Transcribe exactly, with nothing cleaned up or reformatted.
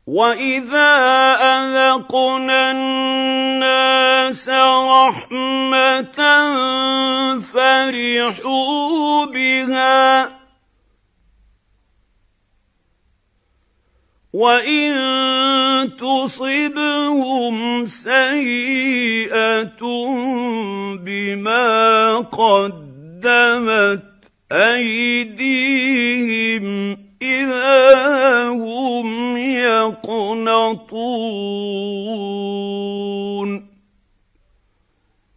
وَإِذَا أَذَقْنَا النَّاسَ رَحْمَةً فَرِحُوا بِهَا وَإِن تُصِبْهُمْ سَيِّئَةٌ بِمَا قَدَّمَتْ أَيْدِيهِمْ إِذَا